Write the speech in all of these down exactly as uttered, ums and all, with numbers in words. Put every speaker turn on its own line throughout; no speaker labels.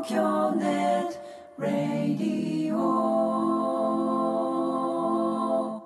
京ネットラディオ。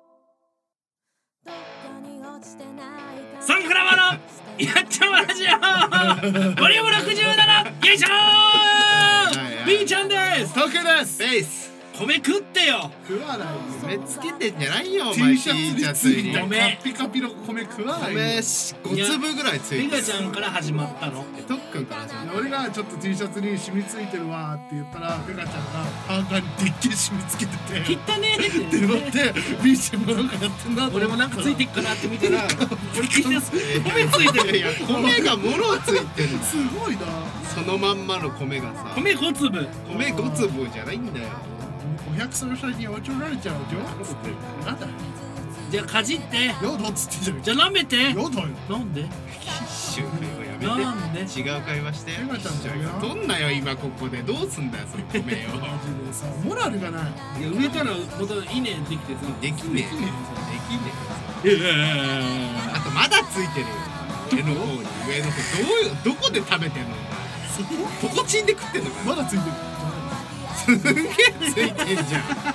サンフラワーのやっちゃまラジオボリュームろくじゅうなな、よいしょー。 B ちゃんです。
トクです。
ベース
米食ってよ。
食わないよ。
米つけてんじゃないよお
T
前。
シャツについたカッピカピの米食わないよ。
米ご粒ぐらいついてる。
リカちゃんから始まったの。
トックンから始まった。
俺がちょっと T シャツに染みついてるわって言ったらペカちゃんがパーカーにでっけえ染みつけてて
切ったねーって
で乗って B ちゃんもなんかやってんなと思ったら
俺もなんかついてっかなって見たら俺聞いて米ついてる。
いや米がもろついてる。
すごいな。
そのまんまの米がさ。
米ご粒。
米ご粒じゃないんだよ。
お百姓さんにおちょられちゃうよ。なんだよ。
じゃあかじって
やだっつってんじゃん。
じゃあ舐めて。
やだよ。
なんで
周回はやめて。
なんで
違う会話して。
ペカちゃんじゃんよ。
どんなよ今ここでどうすんだよその米を。
マジでさモラルがない。
いや植えたらまた稲できてさ
できねえ。できね
ええ
え。あとまだついてるよ。上の方に上の方どうどこで食べてんのお
そこ
前。ポコチンで食ってんのか。
まだついてる。
すんげえついてんじゃん。何してんの。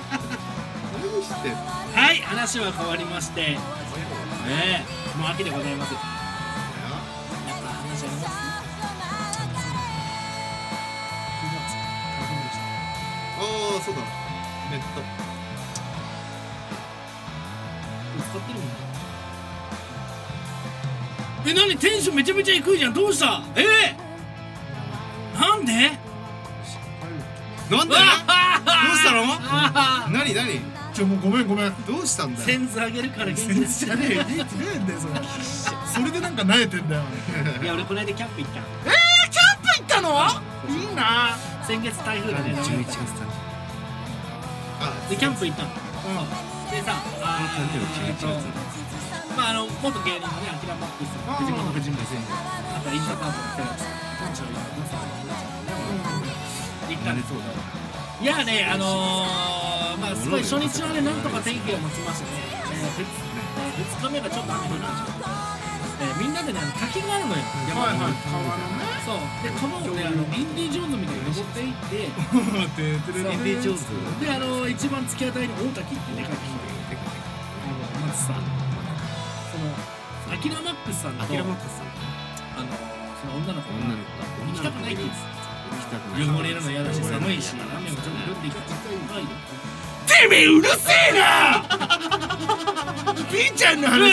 はい、話は変わりましてねえ、もう秋でございます。なんか話あります？
ああそうだ。ネット
使ってるもんね。え、なにテンションめちゃめちゃ低いじゃん。どうした？えー、なんで？
なんで？どうしたの？なになに？
ちょもうごめんごめん。
どうしたんだよ。
センス上げるから元気
全
です。
然じゃねえよ。いいつねえんだよそれ。それでなんか萎えてんだよ。
いや俺この間キャンプ行った。
えー、キャンプ行ったの？いいな。
先月台風でね。
じゅういちがつさんじゅう。あ、
でキャンプ行ったの。でさ、あーまああの元芸人のね、アキラマックス、藤本藤本先生、あとインターパートのテレビさん、行ったんですよ。いやね、あのー、まあすごい初日はね、なんとか天気を持ちましてね、えー、ふつかめがちょっと雨降るんですよ。えー、みんなでね、滝があるのよ、山の方に。そう、で、川をね、あのインディ・ジョーンズみたいに登っていって、
インディ・ジョーンズ
で、あの一番突き当たりに大滝ってでかい木で、まずさ、そのアキラマックスさんと
アキラマックスさん、
あのその女の子が
女の子が
行きたくないって言って
た。
汚れるの嫌だし寒いし雨もちょっと降ってきててめえうるせえな
B ちゃんの話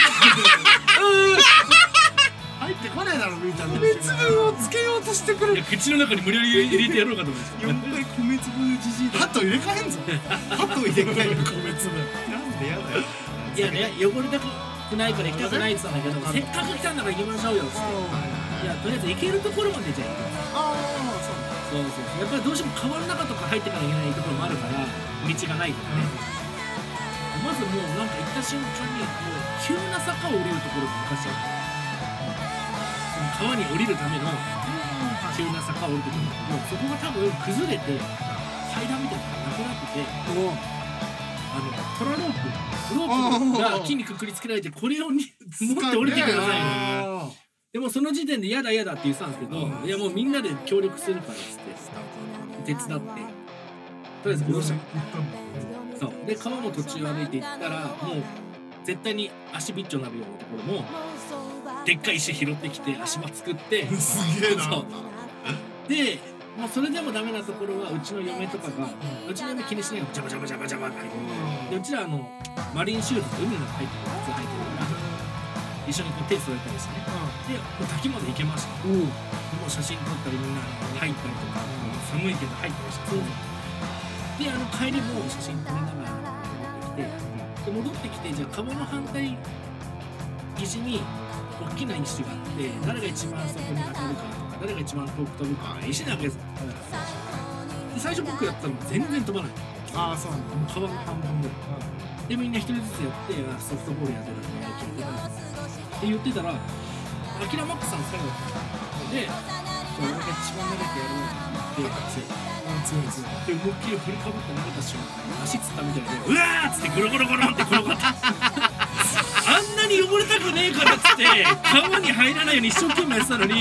入ってこねえだろ B ちゃんの話。米粒をつけようとしてくる。
口の中に無理やり入れてやろうかと思いました。
やっぱり米粒のじじいだ。
ハト入れ替えんぞ。
ハト入れ替える。
米粒
なんでやだよ。
いやね、汚れたくないから行きたくないって言ったんだけど、せっかく来たんだから行きましょうよっつって、いやとりあえず行けるところまでじゃあ行く。
ああそう
そうそうそう、やっぱりどうしても川の中とか入ってからいけないところもあるから道がないからね、まずもうなんか行った瞬間にもう急な坂を降りるところが昔あったその川に降りるための急な坂を降りるところ、もうそこが多分崩れて階段みたいなのがなくなってて、あのトラロープロープが木にくくりつけられてこれをに持って降りてくださいね。でもその時点で嫌だ嫌だって言ってたんですけど、いやもうみんなで協力するからっつって手伝ってとりあえず下ろしたそうで、川も途中歩いていったらもう絶対に足びっちょになるようなところもでっかい石拾ってきて足場作って
すげえな。
そうで、まあ、それでもダメなところはうちの嫁とかが、うちの嫁気にしないのジャバジャバジャバジャバって入ってるで、うちらあのマリンシューズと海の中入ってる靴履いてるから一緒にこう手添えたりしてね、でもう滝まで行けました。もう写真撮ったりみんな入ったりとか、寒いけど入ったりして、であの帰りも写真撮りながら戻ってきて、で戻ってきてじゃあ川の反対岸に大きな石があって、誰が一番そこに当たるかとか誰が一番遠く飛ぶか石投げずで、最初僕やったの全然飛ばない。
ああそうなんだ。
川の半分ぐらいでみんな一人ずつやって、ソフトボールやってるのやってるって言ってたら、アキラマックスさん最後で、俺が一番長くやろうって言って、強い強いで思いっきり振りかぶって投げた瞬間に足つったみたいで、うわーっつってゴロゴロゴロって転がったあんなに汚れたくねえからっつって川に入らないように一生懸命やってたのに、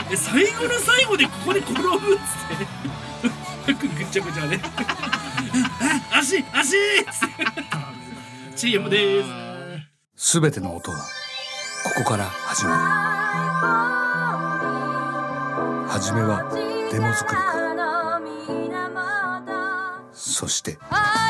で最後の最後でここで転ぶっつって服ぐっちゃぐちゃで足足っつって シーエム でーす。
すべての音はここから始まる。はじめはデモ作りから、そして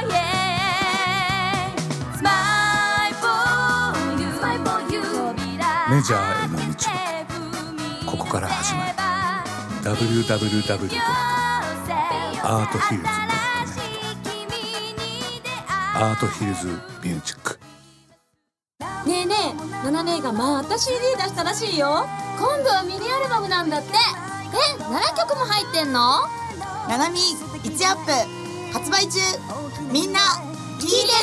メジャーへの道もここから始まる。 ダブリューダブリューダブリュードットアートヒルズドットネット アートヒルズミュージック。
ねえねえ、ナナ姉がまた シーディー 出したらしいよ。今度はミニアルバムなんだって。え、ななきょくも入ってんの？
ナナミいちアップ発売中。みんな聞いてね。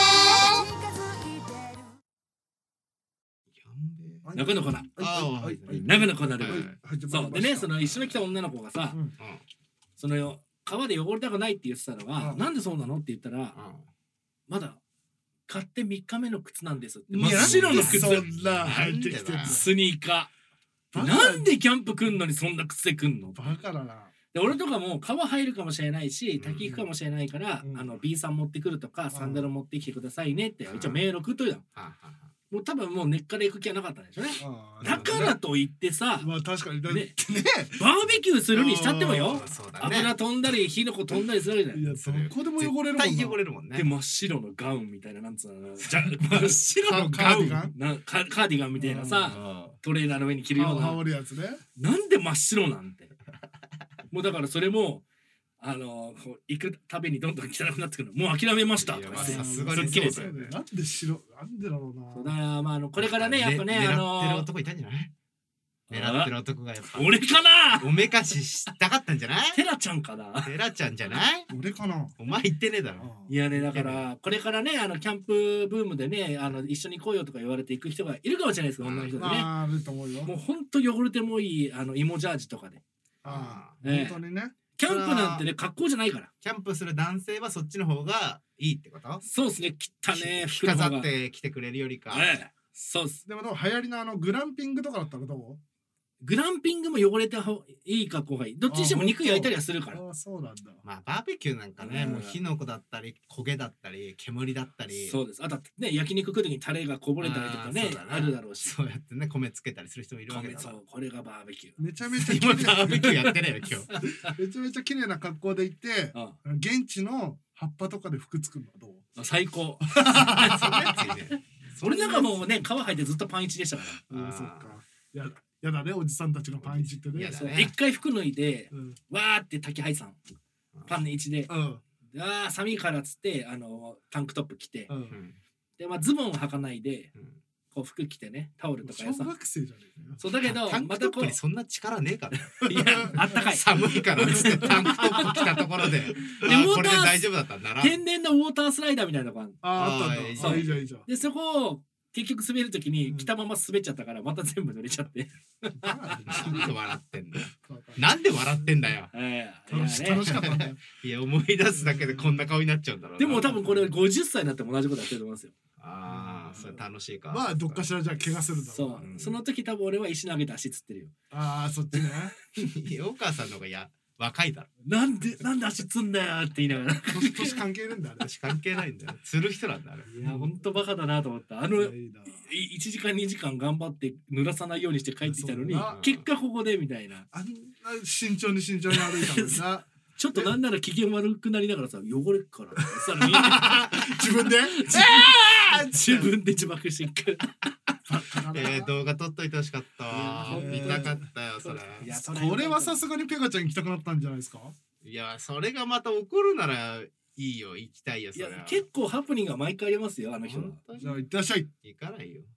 中の粉
ああ、はい。
中の粉で、
はい
そうでね、その一緒に来た女の子がさ、
うん
その川で汚れたくないって言ってたのが、
うん
なんでそうなのって言ったら、まだ買ってみっかめの靴なんですって。
いや
真っ白の靴、
そんな入ってきてんの。
スニーカー。
バカ
なんでキャンプ来んのにそんな靴で来んの？
バカだな。
で俺とかも川入るかもしれないし滝行くかもしれないから、
うん
あの B さん持ってくるとか、サンダル持ってきてくださいねって一応メール送っといたの。もう多分もう根っから行く気はなかったんでしょうね。
あー
だからといってさ、
まあ確かにだって
ね
ね。
バーベキューするにしたってもよ、
そうだね。
油飛んだり火の粉飛んだりするわけじゃない。
いやどこでも汚れるもんな。
絶対汚れるもんね。
で真っ白のガウンみたいな、なんつうの、じゃ真っ白の
カ
ガウン
ーディガン
なカカーディガンみたいなさ、
うん
トレーナーの上に着るよう
羽
な、
織るやつね。
なんで真っ白なんて。もうだからそれもあのこう行くたびにどんどん汚くなってくるの。もう諦めましたとか言って
いやまあさすがに
すっきり
そうだよね
なんで白なんでだろうな。
そうだからまああのこれからねやっぱね
ね
あ
狙ってる
の
男いたんじゃない？狙ってる男がやっぱ
俺かな、
おめかししたかったんじゃない？
テラちゃんかな。
テラちゃんじゃない？
俺かな。
お前言ってねえだろ。
いやねだからこれからねあのキャンプブームでねあの一緒に来いよとか言われて行く人がいるかもしれないですけど、女の人でね、
まああると思うよ。
もうほんと汚れてもいいあの芋ジャージとかで
ああ
ええ
本当にね。
キャンプなんてね格好じゃないから。
キャンプする男性はそっちの方がいいってこと？
そうですね、汚ね
着飾って来てくれるよりか。
ええそうっす。
でもどう流行りのあのグランピングとかだったらどう？
グランピングも汚れた方いい格好がいい。どっちにしても肉焼いたりはするから。
ああそうなんだ。
まあバーベキューなんかね、
うん
もう火の粉だったり焦げだったり煙だったり。
そうです。あとはね焼肉食う時にタレがこぼれたりとかね
あーそうだね
あるだろうし。
そうやってね米つけたりする人もいるわけだから。
米そうこれがバーベキュー。
めちゃめちゃ
今
綺
バーベキューや
麗
ってねえよ今日。
めちゃめちゃ綺麗な格好で行って
あ
現地の葉っぱとかで服作るのはどう？
あ最高。
そんなやついねえ。
俺なんかもうね皮履いてずっとパンイチでしたか
あ
あー
あそっか。やだやだねおじさんたちがパンイチってね。
ら。
やだね
そう一回服脱いで
うん
わーって滝入さんパン一で。
うん
あー寒いからっつってあのタンクトップ着て
う。
うんん
でまあズボンを履かないで
うん
こう服着てねタオルとか
小
やさ。
学生じゃねえかよ。
そうだけど
タンクトップ
またこう
にそんな力ねえから。
いやあったかい。
寒いからっつってタンクトップ着たところで、あこれで大丈夫だったんだな。
天然のウォータースライダーみたいなのがある。
あああったんだ。
あーいい
ああいいじゃんいいじゃん。
でそこを結局滑るときに着たまま滑っちゃったからまた全部濡れちゃって。
なんで笑ってんだよ。なんで笑ってんだよ。
ええ
楽し
いやね
楽しかったんだよ。
いや思い出すだけでこんな顔になっちゃうんだろうな。
でも多分これごじゅっさいになっても同じことやってると思いますよ。
ああそれ楽しいか。
まあどっかしらじゃあ怪我するんだろ
そうう、
な。
ん
その時多分俺は石投げて足つってるよ。
ああそっちね。
いやお母さんの方がや若いだろ。
なんでなんで足つんだよって言いながら。
年年関係ねえんだあれ。
私関係ないんだよ。釣る人なんだあれ。
いやほんとバカだなと思った。あの
いやいいない
ちじかんにじかん頑張って濡らさないようにして帰ってきたのに
そうだな
結果ここでみたいな。
あんな慎重に慎重に歩いたのにな。
ちょっとなんなら機嫌悪くなりながらさ汚れっからってさらに
自分で
自分で自爆してくる。
えー、動画撮っといてほしかったわ。
いや
見たかったよそれ。
いやそ
これはさすがにペガちゃん行きたくなったんじゃないですか？
いやそれがまた起こるならいいよ行きたいよ
いや
それは。
結構ハプニングが毎回ありますよあの人は。
本当に
じゃあ行ってらっしゃい。
行かないよ。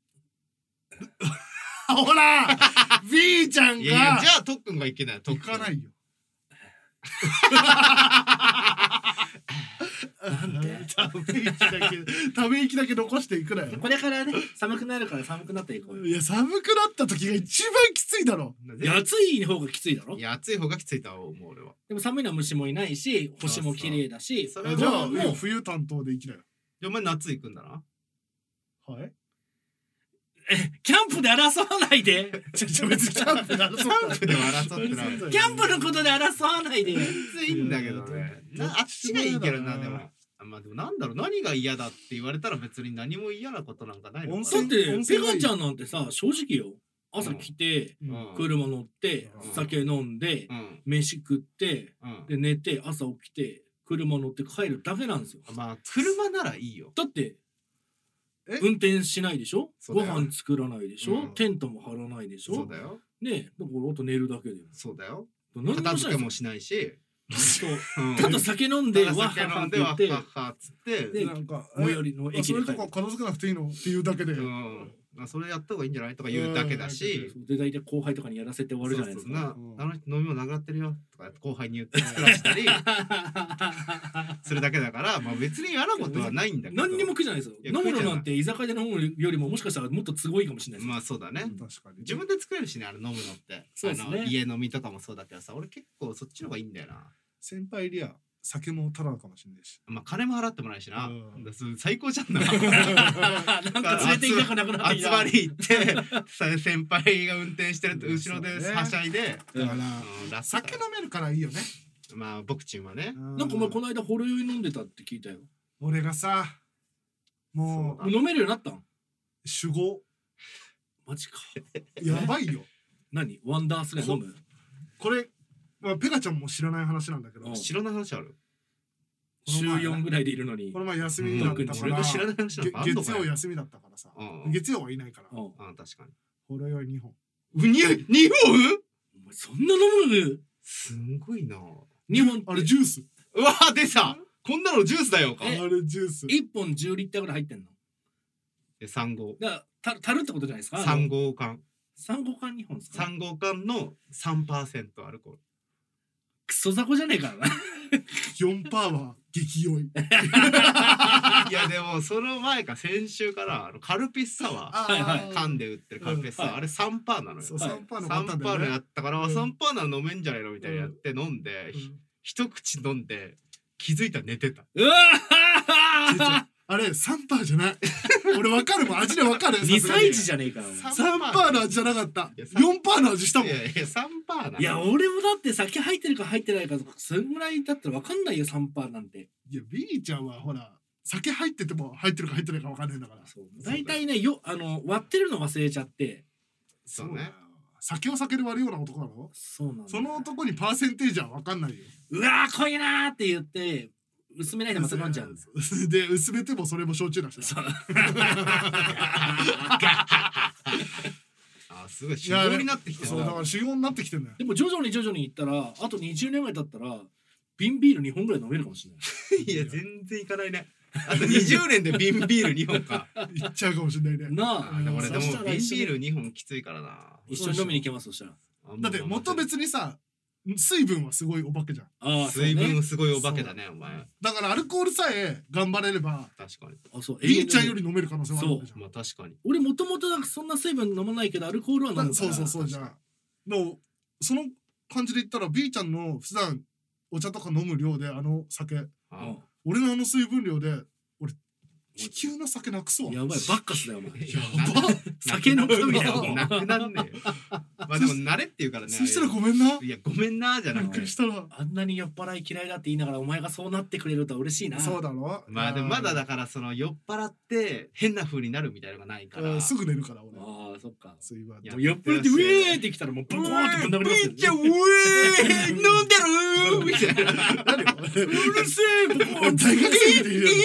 ほら B ちゃん
いやいや
が
じゃあ特訓が行けない。
行かないよ。
なんで
ため息だけため息だけ残していくなよ。
これからね寒くなるから寒くなっていこうよ。
いや寒くなった時が一番きついだろ。
いや暑い方がきついだろ
い。や暑い方がきついとは思う俺は。
でも寒いのは虫もいないし星も綺麗だし。
それ
じゃあ
は
もう冬担当で行きなよ。
じゃあお前夏行くんだな。
はい。
キャンプで争わないで
ちょちょ別にキャンプで争ったら
キャンプでは争ってない
キャンプのことで争わないで
全然いいんだけどねなあっちがいいけどなでもまあでもなんだろう何が嫌だって言われたら別に何も嫌なことなんかないのかな
温泉
だってペ
温泉がいい
ガちゃんなんてさ正直よ朝来て、
うん
車乗って、
うん
酒飲んで、
うん
飯食って
うん
で寝て朝起きて車乗って帰るだけなんですよ。
まあ車ならいいよ
だって
え
運転しないでしょ、ご
そうだよ
飯作らないでしょ、
うん
テントも張らないでしょ
そうだよ
ねえだからあと寝るだけで
そうだよ
何
片付けも
し
しないし
ないそう
うん
ただ酒飲んで
ただ
わっ
酒飲んで
はっはって言って
わっはっはっつって
で
なんか
最寄りの
あそういうと
駅で帰る
こ片付けなくていいのっていうだけで
うんまあそれやった方がいいんじゃないとか言うだけだし
そうで大体後輩とかにやらせて終わるじゃないですか。
そうそう
うん
なあの人飲み物なくなってるよとか後輩に言って作らしたりするだけだからまあ別に嫌なことはないんだけど
何にも苦じゃないですよ。
いや
飲む
苦じゃない
のなんて居酒屋で飲むよりももしかしたらもっと都合いいかもしれないです。
まあそうだね
確かに
自分で作れるしねあれ飲むのって
そうですね
あの家飲みとかもそうだけどさ俺結構そっちの方がいいんだよな
先輩いりゃ酒もただかもしれないし
まあ金も払ってもないしな
うん
だそれ最高じゃんな
なんか連れて行きたくなくなってきた。
集まり行ってさ先輩が運転してると後ろで
そうね
はしゃいで
だから
うんラスト
酒飲めるからいいよね
まあ僕ちんはね
なんかお前この間ほろ酔い飲んでたって聞いたよ。
俺がさも
そう
う
もう飲めるようになったん？
酒豪
マジか。
やばいよ
何？ワンダースが飲む？
これまあペガちゃんも知らない話なんだけど
うん
白の話ある
週よんぐらいでいるのに
こ。の前休みだったから
俺が知らない話なんかあん
げ
のかよ
月曜休みだったからさ
うん
月曜はいないから
うん
あ確かに
ほろ酔いにほん
うににほん
お前そんな飲む？
すごいな
日本って
あれジュース
うわ出たこんなのジュースだよか
あれジュース
いっぽんじゅうリッターぐらい入ってんの。
え三号
だからた足るってことじゃないですか。
三号缶
三号缶にほんですか。
三号缶の さんパーセント アルコール
クソ雑魚じゃねえからな。
よんパーセントは激酔い
いやでもその前か先週からあのカルピスサワー
はいはい
缶で売ってるカルピスサワー、
うん
あれ さんパーセント なのよ
そう
はい
さんパーセントの
さんパーセントのや
パターンだよね
ったから、
うん
さんパーセント なら飲めんじゃないのみたいなやって飲んで、ひ一口飲んで気づいたら寝てた
うわ
違う違うあれさんパーセントじゃない俺わかるもん味でわかる
二歳児じゃねえかお前。
さんパーセントの味じゃなかった
いやさん
よんパーセントの味したもん
いやいや さんパーセント ない
や俺もだって酒入ってるか入ってないかとかそれぐらいだったら分かんないよさんパーなんて。
いや B ちゃんはほら酒入ってても入ってるか入ってないかわかんないんだから
そう大体ねよあの割ってるの忘れちゃって。
そうね
だよ酒を酒で割るような男なの
そうなんだ。
その男にパーセンテージはわかんないよ
うわー濃いなーって言って薄めないでまた飲んじゃうんだよ。
で薄めてもそれも焼酎だしな
そう
あすごい修行になってきてるな
そうだから修行になってきてんだよ
でも徐々に徐々にいったらあとにじゅうねんぐらい経ったら瓶ビールにほんぐらい飲めるかもしれない。
いや全然いかないねあとにじゅうねんで瓶ビールにほんか
いっちゃうかもしれないね
なあ。
あでも俺でも
そしたら
瓶
一緒に
ビールにほんきついからな
一緒に飲みに行けますそしたら。
だって元別にさ水分はすごいお化けじゃん
ああそう
水分
ね。
すごいお化けだねお前
だからアルコールさえ頑張れれば
確かに
あそう。
B ちゃんより飲める可能性はあるわけじゃん
まあ確かに
俺もともとそんな水分飲まないけどアルコールは飲むから。
そうそうそうじゃあのその感じで言ったら B ちゃんの普段お茶とか飲む量であの酒
あ
俺のあの水分量で俺地球の酒なくすわ
やばいバッカスだよお前。
や
ば
酒の神だよもう
なくなんねえよまあでも慣れって言うからね
そしたらごめんない
やごめんなじゃな
びっ
くて
くりしたら
あんなに酔っ払い嫌いだって言いながらお前がそうなってくれると嬉しいな。
そうだろ
まあでもまだだからその酔っ払って変な風になるみたいなのがないから
うんすぐ寝るから俺
ああそっか。
そういうわ
いや
もう酔っ払ってウェーってきたらもうボコーンってぶん殴りますよ、ね。
ビーちゃんウェー飲んでるみたいな
何よ
うるせえボコーンって。
大学生みたいに言うの
ビ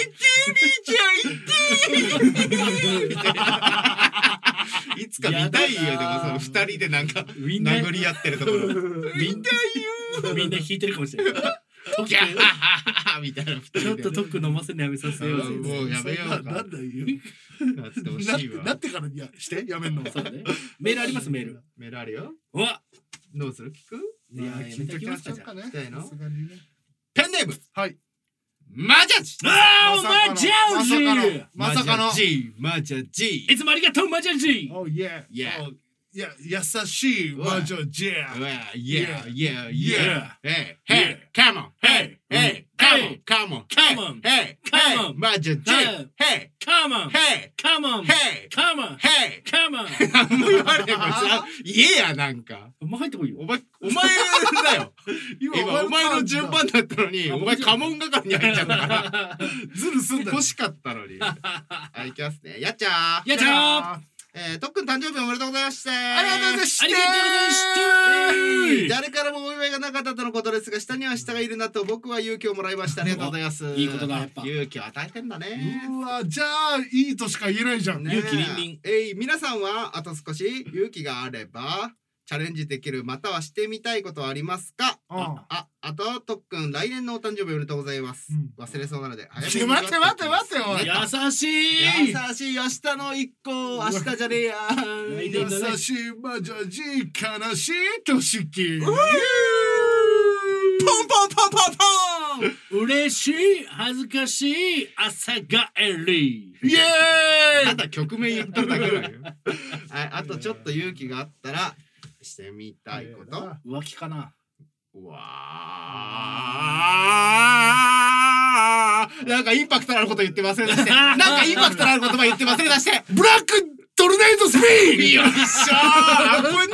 ーちゃん行っていつか見たいよでもその二人でなんか
みんな
殴り合ってるところ
みんなみんな弾いてるかもしれない。トッ
ギャッハハハみたいな二
クちょっ
人で
とトック飲ませるのやめさせようぜ。
もうやめようか
なんだよ
なってほし
ない
わ
なってからにやしてやめんの
そうね。メールありますメール。
メールあるよ
うわ
どうする聞く
いややめときますかじゃあ。
ね
聞きたいの
さすがにね
ペンネーム
はい
マジャジ
あーお前ジャージ
まさかの
マジャジマジャジ
いつもありがとうマジャジ。
Oh yeah
Yeah.
Oh, いや優しい魔女ジェ
うわ Yeah, yeah, yeah.
Yeah.
Hey, hey, come on. Hey, hey, come
Hey
Come on
Come on
Hey
Come on
Hey マジで
Hey
Hey
Come on
Hey
Come on
Hey
Come on
Hey
Come on
何も言われへんこいつ言えやなんか
お前入ってこいよ
お前お前だよ今お前の順番だったのにお前家紋係に入っちゃったから
ズルすんだよ
欲しかったのにはい行きますねやっちゃー
やっちゃー
えー、とっくん誕生日おめでとうございました
ありがとうございました
ありがとうございました
誰からもお祝いがなかったとのことですが下には下がいるなと僕は勇気をもらいましたありがとうございます
いいことだやっぱ
勇気を与えてんだね
うわじゃあいいとしか言えないじゃん、
ね
勇気りんりん
えい皆さんはあと少し勇気があればチャレンジできるまたはしてみたいことはありますか
あ
ああととっくん来年のお誕生日おめでとうございます、
うん
忘れそうなので
待って待って待って待っておい
優しい
優しい明日の一個明日じゃねえや
来年だね
優しい魔女じ悲しいとしき
ポンポンポンポンポン
嬉しい恥ずかしい朝帰り
イエーイ
ただ曲名言ってるだけだよはいあとちょっと勇気があったらしてみたいこと
浮気かな
うわーなんかインパクトのあること言って忘れ出してなんかインパクトのある言葉言って忘れ出して
ブラックトルネードスピー
よいしょー危ね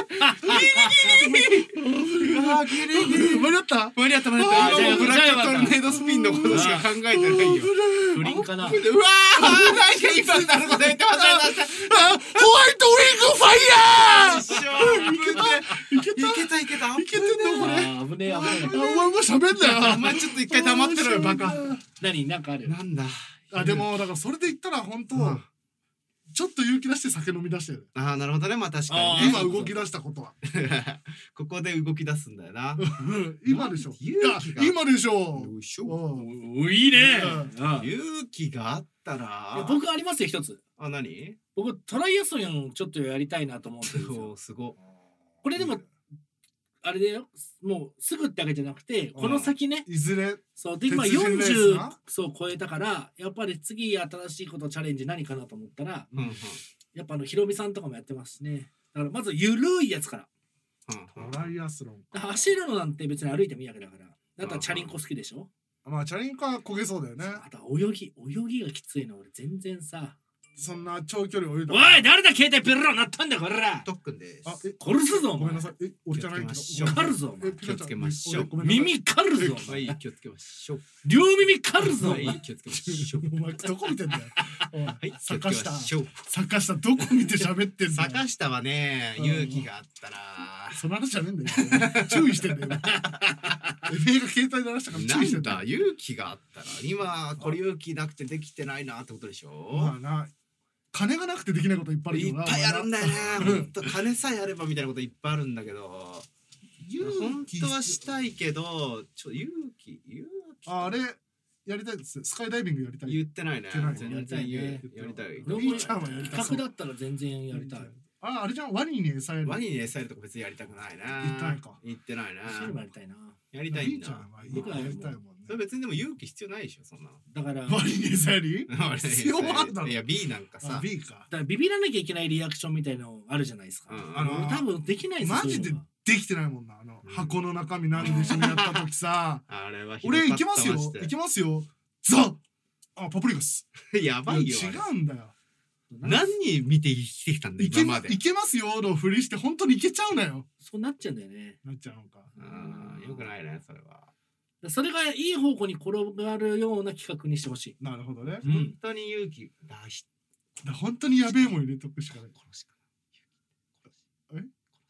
えうわーギリギリ
間に合った
間に合った間に合った
あーじゃあ
ブラックトルネードスピンのことしか考えてないよ
不倫かな
うわーなんかインパクトあること言って忘れ出した
あホワイトウィングファイヤー
よいしょいけたいけたいけた
いけてんのこれ
あー危ねえ危ね
あお前も喋んなよ
お前ちょっと一回黙ってろよバカ
え何なんかある
なんだ
あでもだからそれで言ったら本当
うん
ちょっと勇気出して酒飲み出してる
ああなるほどねまあ確か
あー
にね
今動き出したことは
ここで動き出すんだよな
今でしょい
勇
や
気が
今でしょ
よいしょ
うん
おいいね
う
うんい
勇気があった
や
ら
僕ありますよ一つ
あ何
僕トライアスロンちょっとやりたいなと思ってるんですよ
そうすご
これでもあれだよもうすぐってわけじゃなくてこの先ね
いずれ
そうで今
鉄人レース
よんじゅう
な
そう超えたからやっぱり次新しいことチャレンジ何かなと思ったら
うんうん
やっぱあのひろみさんとかもやってますしねだからまずゆるいやつから
うん
トライアスロン
だから走るのなんて別に歩いてもいいわけだからだったらチャリンコ好きでしょ
まあチャリンコは焦げそうだよね
あとは泳ぎ泳ぎがきついの俺全然さ
そんな長距離泳いだ
おい誰だ携帯ペロロなったんだこら
特訓です
あえ
殺すぞお前
ごめんなさいえ俺じゃないけど
気をつけましょう
狩るぞお前
えピカちゃん
気をつけましょう
俺ごめんなさい
耳狩るぞお
は
前
い気をつけましょう
両耳狩るぞお
は
前
い気をつけましょう
お前どこ見てんだよおい
はい気をつけ
坂下
ましょう
坂下どこ見て喋ってんだよ
坂下はね
うん
勇気があったら
その話じゃねえんだよ注意してんだよ今映画携帯鳴らしたから
なん
注意してんだよ
だ勇気があったら今これ勇気なくてできてないなってことでしょ
まあな金がなくてできないこといっぱいある
いっ
けどな
ぱいあるんだよね
お前な
ほんと金さえあればみたいなこといっぱいあるんだけど本当はしたいけどちょ勇気勇気
ああれやりたいですスカイダイビングやりたい
言ってないね
言ってない
全然言うやりたい
俺も
みーちゃんはやりたそう
企画だったら全然やりたい
ああれじゃんワニに餌やる
ワニに餌やるとか別にやりたくないな
言ってないか
言ってないな
走るもやりたいな
やりたいんだ
みーちゃんは
僕は
やりたいもんね
それ別にでも勇気必要ないでしょそんなの
だから
ワニに餌やり必要もあるだろ
いや B なんか
あ
さ
B か
だからビビらなきゃいけないリアクションみたいのあるじゃないですか
うん
あの俺多分できないですよ
マジで
そういうのが
できてないもんなあの
うん
箱の中身なんでしょやった時さ
あれは
俺行けますよ
広かった
行けますよザあパプリカス
マジでやばいよ
違
あれ
うんだよ
何人見て生きてきたんだ
いけ
今まで
いけますよのふりして本当にいけちゃうなよ
そうなっちゃうんだよね
なっちゃうのか
うんよくないねそれは
それがいい方向に転がるような企画にしてほしい
なるほどね
うん
本当に勇気だし
だ本当にやべえもん入れとくしかない
殺しか
え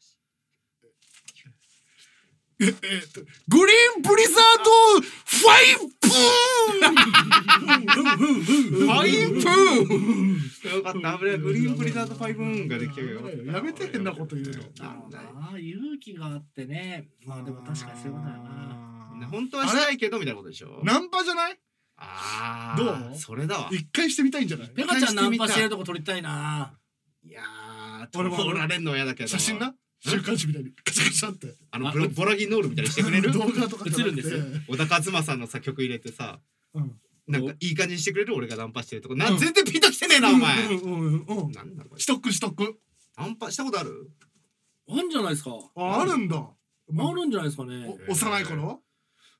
ええっとグリーンブリザードファイプーン
ファインプーンよかった危ないグリーンブリザードファイブーンができたよ
やめて変なこと言うの
なんだよ
ああ勇気があってねまあでも確かにそういうことだよな
本当はしたいけどみたいなことでしょ
ナンパじゃない
あ
ど
ー
う
それだわ
一回してみたいんじゃない
ペカちゃんナンパしてるとこ撮りたいない
やー
俺も
撮られんのは嫌だけど
写真な週刊誌みたいにカシャカシャって
あのボラボラギノールみたいにしてくれる
動画とかじゃなくて
映るんですよ
小田和正のさ曲入れてさ
うん
なんかいい感じにしてくれる俺がナンパしてるとこな
うん
全然ピンときてねえなお前
うんうんうんうん
なんだこれ
ストックストック
ナンパしたことある
あるんじゃないですか
ああるんだ
あるんじゃないですかね
お幼い頃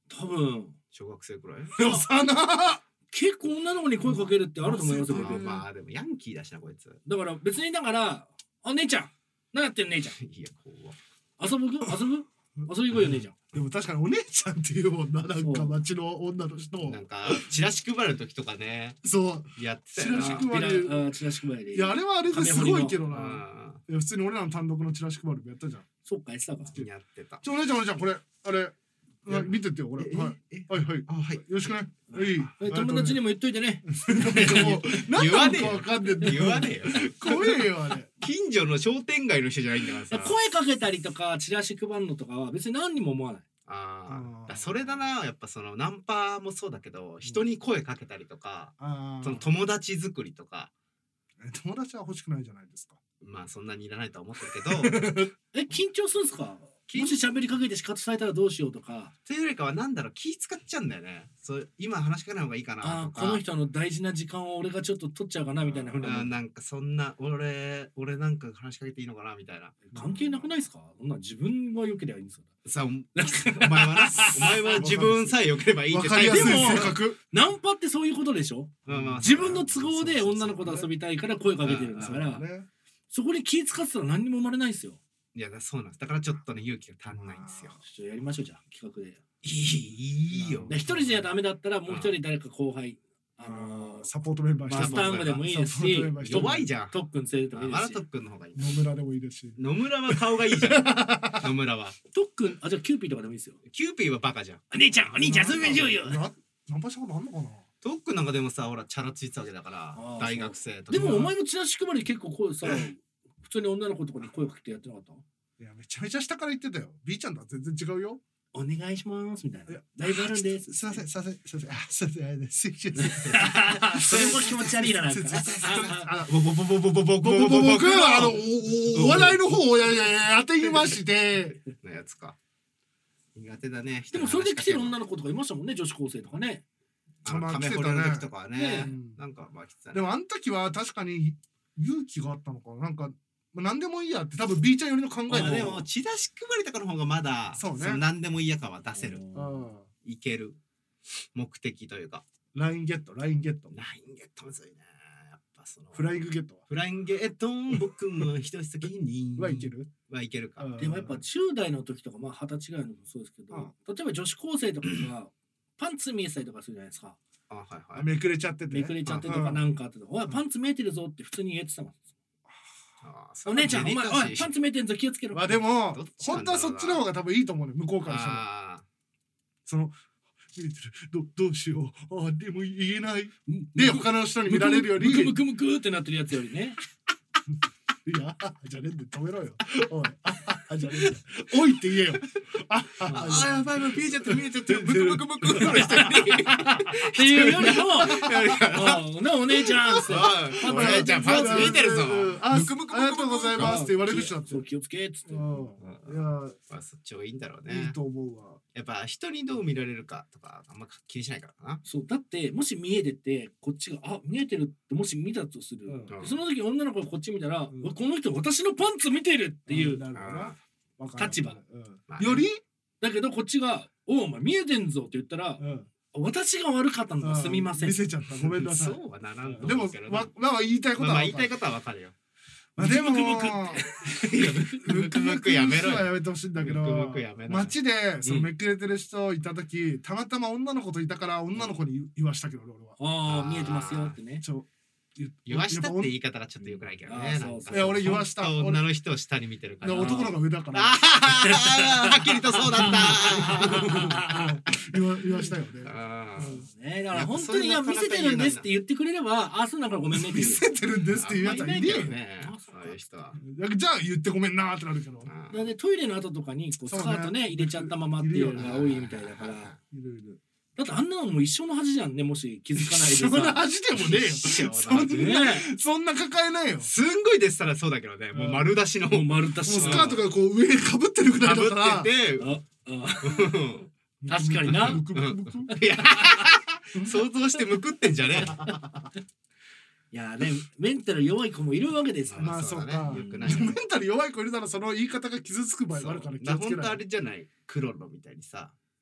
多分
小学生くらい。
幼な
結構女の子に声かけるってあると思いますよ僕。
まあでもヤンキーだしなこいつ。
だから別にだからあ姉ちゃん何やってん姉ちゃん
いや怖。
遊ぶ遊ぶ遊び行こうよ姉ちゃん。
でも確かにお姉ちゃんっていうもんな、なん
そう
か町の女の人
なんかチラシ配る時とかね
そう
やってたよな。
チラシ配る
あチラシ配り。
いやあれはあれですごいけどな、
うん
いや普通に俺らの単独のチラシ配りもやったじゃん。
そっかやってたか。
やってた。
ちょお姉ちゃんお姉ちゃんこれあれ
や
見てってよこれ、
え
はい
え
はいはい
あはい
よろしくね。はい
え友達にも言っといてね。
何
言わねえよ
なのかわかんねえんだよ
言わねえよ。
怖えよあれ。
近所の商店街の人じゃないんだからさ。
声かけたりとかチラシ配るのとかは別に何にも思わない。
あ
あー
あ、それだな。やっぱそのナンパもそうだけど、人に声かけたりとか、
あー
その友達作りとか、
友達は欲しくないじゃないですか。
まあそんなにいらないとは思ってるけど、
え緊張するんすか。
緊
もし喋りかけて死活されたらどうしようとか。
というよりかはなんだろう、気使っちゃうんだよね。そう今話しかけない方がいいかなとか。
あーこの人の大事な時間を俺がちょっと取っちゃうかなみたいなふうに思う
あーなんかそんな俺俺なんか話しかけていいのかなみたいな。
関係なくないですか。そんな自分が良ければいいんですよ。
さあおお前はなお前は自分さえ良ければいいって
わかりやすい
でも
性格。
ナンパってそういうことでしょ。
まあまあ
自分の都合で女の子と遊びたいから声かけてるんだから、
ね
そこに気使ってたら何にも生まれないですよ。
いやだそうなんです。だからちょっとね勇気が足んないんですよ。
ちょっとやりましょうじゃあ企画で。
いいいいよ。
で一人じゃダメだったらもう一人誰か後輩、あのー
サポートメンバー
マスタームでもいいですし、
弱いじゃん。
特訓連れてもいいですし。
あマラトックンの方がいい。
野村でもいいですし。
野村は顔がいいじゃん。野村は。
特訓あじゃあキューピーとかでもいいですよ。
キューピーはバカじゃん。
お兄ちゃんお兄ちゃん遊びましょうよ。
なナンパしたことあんのかな。
トックンなんかでもさほらチャラついてたわけだから
あー
大学生とか。
でもお前もチラシ配り結構声さ普通に女の子とかに声かけてやってなかった。
いやめちゃめちゃ下から言ってたよ。B ちゃんとは全然違うよ。
お願いしますみたいない
や
ライブあるんです。
すいませんすいませんすいませんあすいませんあれですいません
それも気持ち悪いななんか。
あ
ボボボボボボボボ
僕僕はあのおお笑いの方をやややってみまして
のやつか。苦手だね。
でもそれで来てる
の
女の子とかいましたもんね女子高生とかね。
あの
まあ
亀掘りの時とかは
ね
ね
うん
なんかまあ来てたね。
でもあの時は確かに勇気があったのかな。なんかまあ何でもいいやって多分 B ちゃん寄りの考え
まあで
で
もチラシ配りとかの方がまだ
そうね
の何でもいいやかは出せる。
うん
いける目的というか。
ラインゲットラインゲット
ラインゲットむずいね。やっぱその
フライングゲット
フラインゲット僕も一人先に
はいける。
はいけるか。
うん
でもやっぱじゅう代の時とかまあ二十歳ぐらいの時もそうですけど、例えば女子高生とかがパンツ見えたりとかするじゃないですか。
あはいはい。
めくれちゃっててね
めくれちゃってとかなんかあってとか、おいパンツ見えてるぞって普通に言えてたもん。
あー
お姉ちゃんお前おいパン
ツ
ツ見えてんぞ気をつけろ。
まあでも
どっちな
本当は
んだろうな
そっちの方が多分いいと思うね向こうからしても
あ
その見えてるどどうしようあでも言えない
うん
で他の人に見られるより
ムクムクムクってなってるやつよりね。
いやじゃねえんで止めろよおいああじゃねえんだおいって言えよああ
あ
あ
やばいもう見えちゃって見えちゃってブクブクブクの人に
っていうよりも、うんねお姉ちゃんっつって
おいお姉ちゃんパンツ見えてるぞ
あ
ブクブクブクブク
ありがとうございますって言われる人だって
そう気をつけっつって。
うんいや
まあそっちがいいんだろうね
いいと思うわ
やっぱ人にどう見られるかとかあんま気にしないからかな
そうだってもし見えててこっちがあ見えてるってもし見たとする、
うん
その時女の子がこっち見たら、
ん
うわこの人私のパンツ見てるっていう、
なるほどなわかる
立場
うん
まあね
より
だけどこっちが「おお前見えてんぞ」って言ったら
うん
「私が悪かったのだすみません
見」せちゃったごめんなさい
そうはならんと
でも
思うけどな
わまあ言いたいこと
まあま
はわかる
あ言いたいことはわかるよ
まあでも
ブクブク
ブクブクやめろよ
はやめてほしいんだけど
ブクブクやめろよ
街でそのめくれてる人いた時たまたま女の子といたから女の子に言わしたけど俺は
ああ見えてますよってね。
ちょ
言わしたって言
い
い方がちょっと良くないけど
あ
ねなんか
ーそうそう
いや俺言わした
本当女の人を下に見てるから
男の子が上だから
ああはっきりとそうだった
言わ言わしたよね
あー
ね、だから本当にいや見せてるんですって言ってくれればあそうなんかごめんねって
見
いう。
せてるんですっていうやつはいねえよ
あんまいないけどねそういう人は
じゃあ言ってごめんなーってなるけど
あ
だってトイレの後とかにこうス
そうね
カートね入れちゃったままっていうのが多いみたいだから。
いるいる
だってあんなのもう一生の恥じゃんねもし気づかないで
そんな
さ。
恥でもねえよ
一緒の
そん
恥
な
ね
そんな抱えないよ
すんごいですたらそうだけどねもう丸出しの
もう丸出
もう
しの
スカートがこう上にかぶってるぐら
かぶ
いだったら
ってて
ああ
うん
確かにな
ブクブクブク
いや想像してむくってんじゃね
いやねメンタル弱い子もいるわけですから。
まあそうか
そうだねよくない
メンタル弱い子いるならその言い方が傷つく場合もあるから気をつけない
本当あれじゃないクロロみたいにさ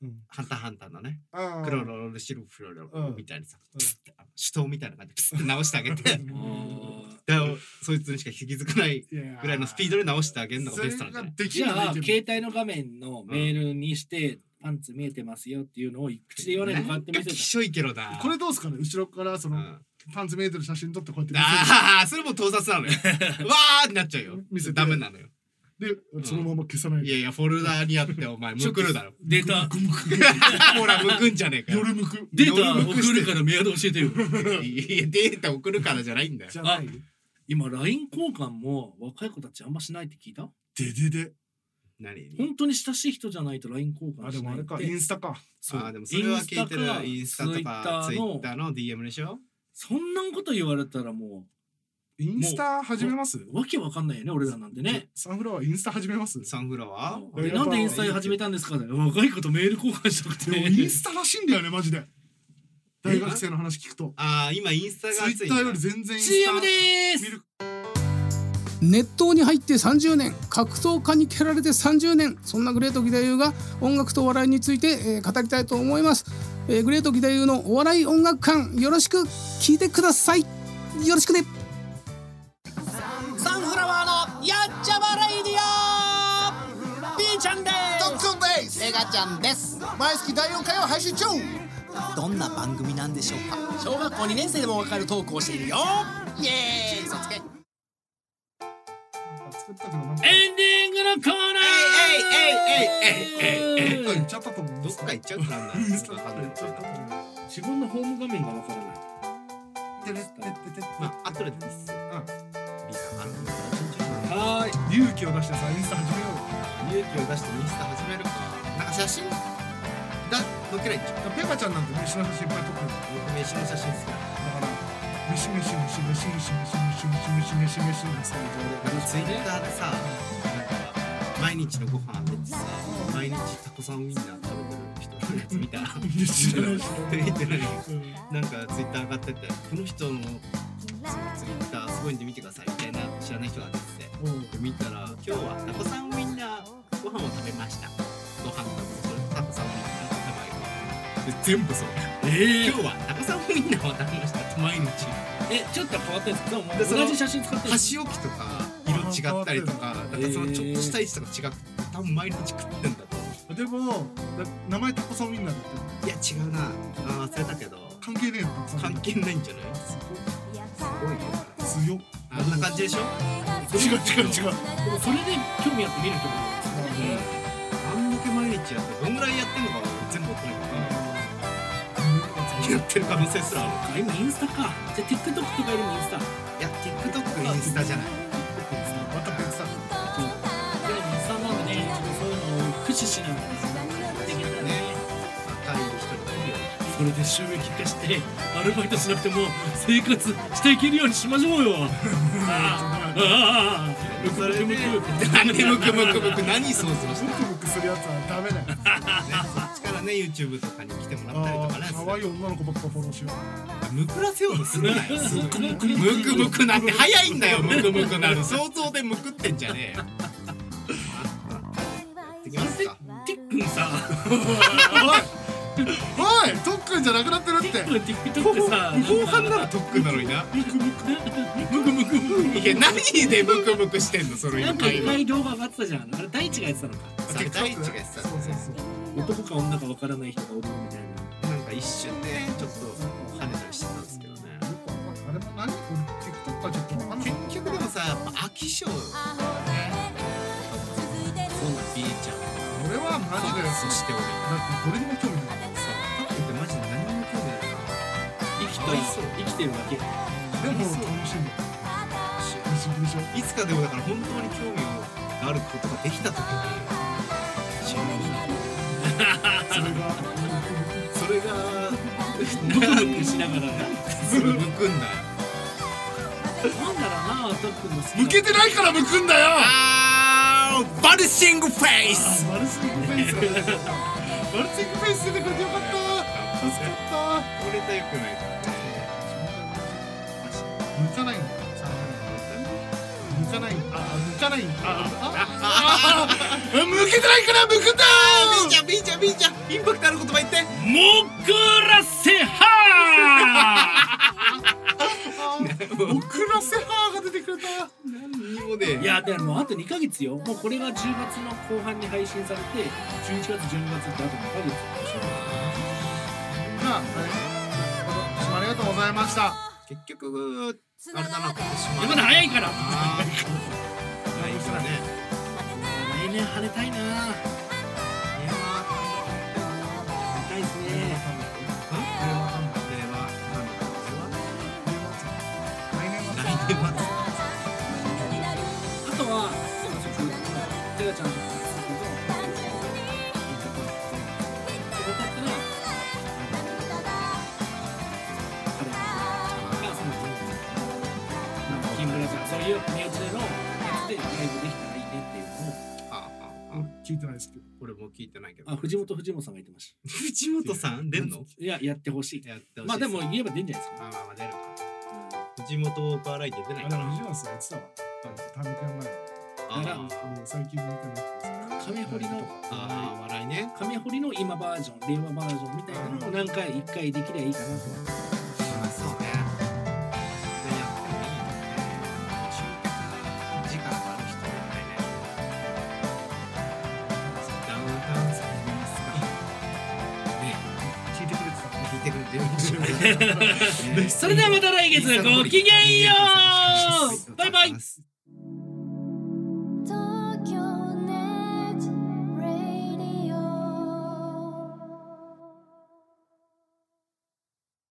うん
ハンターハンターのね
あー
クロロロルシルフロロ
うん
みたいにさ
うん
プスってあの手刀みたいな感じでプスって直してあげてで
あ
そいつにしか気づかない
いやー
ぐらいのスピードで直してあげるのがベストなんじゃない
それができ
じゃあ
るのがいいけ
携帯の画面のメールにしてパンツ見えてますよっていうのを口で言わないでこうやって見せた
きしょいけどな
どこれどうすかね後ろからその、
うん
パンツ見えてる写真撮ってこうやって見
ああそれも盗撮なのよわーってなっちゃうよ
見せて
ダメなのよ
せるでそのまま消さないで、
いやいやフォルダーにあってお前むくるだろ
データ
ほらむくんじゃねえかよ
夜向く
データ送るからメアド教えてよ
いやデータ送るからじゃないんだよ
じゃない
今 ライン 交換も若い子たちあんましないって聞いた
ででで
何に
本当に親しい人じゃないと ライン 交換
あで
しないって
もあれかインスタか
そう
あーでもそれは聞いてるインスタとかツイ
Twitter の
ッターの ディーエム でしょ
そんなこと言われたらも
インスタ始めます
うわけわかんないよね俺らなんてね
サンフラワーインスタ始めます
サンフラワー
あれなんでインスタ始めたんですかね若い子とメール交換したくて
でもインスタらしいんだよねマジで大学生の話聞くと
ああ今インスタが
ツイッターより全然インスタ
シーエム でーす
見る
熱湯に入ってさんじゅうねん、格闘家に蹴られてさんじゅうねん、そんなグレート義太夫が音楽とお笑いについて、えー語りたいと思います、えーグレート義太夫のお笑い音楽館、よろしく聞いてください。よろしくね。
サンフラワーのやっちゃまレイディオ B ちゃんです
トックンです
エガちゃんです。
毎月だいよんかいを配信中。
どんな番組なんでしょうか。小学校にねん生でもわかるトークをしているよ。イエーイ。嘘つけ。
作ったけどなんか
エンディングのコーナー
どっか行っちゃったと思う
どっか行っちゃうかなんだ
インスタとか行っちゃったと思う
自分のホーム画面がわからない
まあ後でですビさんあるんだ
はーい
勇気を出してさインスタ始めようよ
勇気を出してインスタ始めるかなんか写真だ載っけないんでしょ
ペカちゃんなんて飯の写真いっぱい撮ってる
僕飯の写真好きだ
だから飯飯飯飯飯飯飯飯飯飯飯飯がさ
ツイッターでさなんか毎日のご飯でさ毎日タコさんウインナー食べてる人のやつ見た
知らない知らない
見てないなんかツイッター上がっててこの人のツイッターすごいんで見てくださいみたいな知らない人が出ててで見たら今日はタコさんウインナーご飯を食べましたご飯食べてそれタコさんウインナー食べで全部そう
え
今日はタコさんウインナーを食べましたって毎日
えちょっと変わってるんですけども
でその
同じ写真使ってる
箸置きとか色違ったりとかなんかそのちょっとした位置とか違くて多分毎日食ってんだと
でも名前タコさんウインナーだって
いや違うなあ忘れたけど
関係ねえのタコさん
関係ないんじゃないすごいよ
強っ
あんな感じでしょ
違う違う違う
でもそれで興味あって見るってことですよね
あんだけ毎日やってどんぐらいやってんのか全部わかんないからやってる可能性すらある
あ今インスタかじゃあ TikTok とかよりもインスタ
いや TikTok インスタじゃない
また別だ
でもインスタなんでね一応そういうのを駆使しながらできるからね
若い人がいるよ
それで収益化してアルバイトしなくても生活していけるようにしましょうよああああムクムクムク
なんでムクムクムク何想像して
ムクムクするやつはダメだよ
ねそっちからね YouTube とかに来てもらったりとかね
可愛い女の子ばっかフォローしよう
むくらせようとするなよムクムクムクムクなんて早いんだよムクムクなる想像でむくってんじゃねえよできますか
ティックンさ
おい特訓じゃなくなってるって
ティックン TikTok さ
後半なら特訓なのにな
ムクムクムクムク
いや何でムクムクしてんのそれ
なんかいっぱい動画上がってたじゃんあれ大地がやってたのか
第一がやってた
そうそうそう
男か女かわからない人が踊るみたいな
なんか一瞬でちょっと跳ねたりしてたんですけどね
あれも何これ TikTok はちょっとわかんない
結局でもさやっぱ飽き性だねそうなん B ちゃん
俺はマジで
そして俺
だってどれにも興味ない
そうタックってマジで何にも興味ないな
生きと生きてるだけ
でも楽しみ不思議でしょ
いつかでもだから本当に興味があることができた時に死ぬ
それが
それが
ムクムクしながら
それむくんだよ
なんだろうな、トックンの好きな
向けてないから向くんだよ
あーバルシングフェイス
バルシングフェイスバルシングフェイス出てくれてよかった助かった
これとよくないからね
向かないんだよ向かないあ向かないああ向けてないから向くんだ
ビーちゃんビーちゃんビーちゃんインパクトある言葉言って
もぐらせは
僕らセハーが出てくれた
何にもね
いやでもあとにかげつよ。もうこれがじゅうがつの後半に配信されてじゅういちがつじゅうにがつってあとにかげつ
じゃあありがとうございました
結局あれだな今年も
まだ早いから
あー来年からね
来年跳ねたいな。跳ねたいですね。あとは今ちょっとテラちゃんとか言ってたけどそこだったら彼がそのキングラジャーそういう身内でのやつでライブできたらいいねっていうのを
あああ
聞いてないですけど
俺も聞いてないけど
あ藤本藤本さんが言ってました。
藤本さん出んの
いややってほしい。
やってほしい
まあでも言えば出んじゃないですか。
まあまあまあ出るか藤本パーライト出ない
あで
かな
も藤本さん言ってたわタメキャン前
あ
だから
もう最近見てなくて
亀堀の
あー笑いね
亀堀の今バージョン令和バージョンみたいなのを何回一回できりゃいいかなとは。
まあそうねでやってもいいよね集客時間がある人みたいねダウンタウンさん見ますかね
聞いてくれてた
聞いてくれて面白い
それではまた来月ごきげんよう。バイバイ。